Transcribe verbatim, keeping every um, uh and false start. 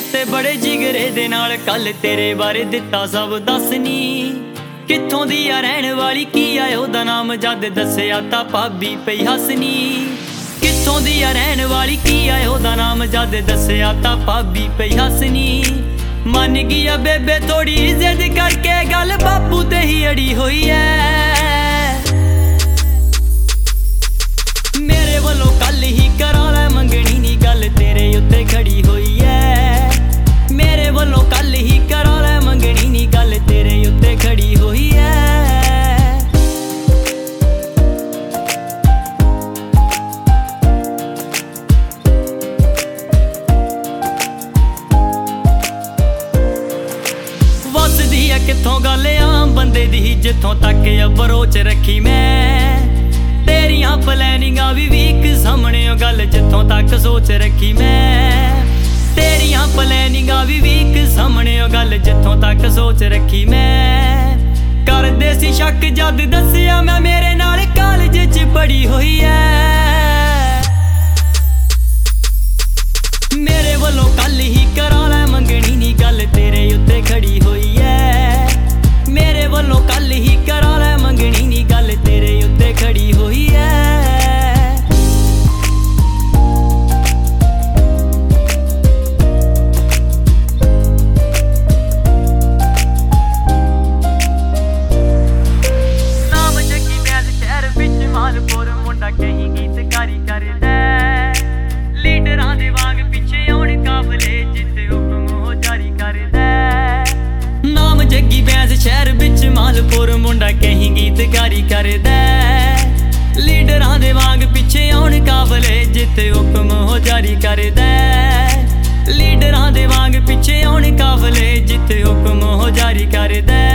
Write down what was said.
ते बड़े जिगरे दे नाल कल तेरे बारे दिता सब दसनी। कित्थों दी आ रहण वाली की आ ओहदा नाम जद दस्सिया तां भाबी पई हसनी। कित्थों दी आ रहण वाली की आ ओहदा नाम जद दस्सिया तां भाबी पई हसनी। मन गया बेबे थोड़ी जिद करके गल बापू ते ही अड़ी हुई है। मेरे वालों कल ही करा लै मंगनी नी गल तेरे उत्ते खड़ी हुई है। मेरे वालों कल ही करा लै मंगनी नी गल तेरे उत्ते खड़ी हुई है। वसदी है कित्थों गल आम बंदे दी जित्थों तक अबरोच रखी मैं। तेरियां प्लैनिंगां भी वीक सामने गल जित्थों तक सोच रखी मैं। तेरियां प्लैनिंगां भी वीक सामने गल जित्थों तक सोच रखी मैं। करदे सी शक जद दस्सिया मैं मेरे नाल कॉलेज च पढ़ी हुई है। मेरे वालों कल ही करा लै मंगनी नी गल तेरे उत्ते खड़ी हुई है। मेरे वालों कल ही करा लै मंगनी नी गल तेरे उत्ते खड़ी हुई है। नाम जगी बैद शहर बिच मालपुर मुंडा कहीं गीतकारी करदा। लीडरां दे वांग पिछे आउण काफले जिते हुक्म हो जारी करदा। नाम जगी बैद शहर बिच मालपुर मुंडा कहीं गीतकारी करदा। लीडरां दे वांग पिछे आउण काफले जिते हुक्म हो जारी करदा। लीडरां दे वांग पिछे आउण काफले जिते हुक्म हो जारी करदा।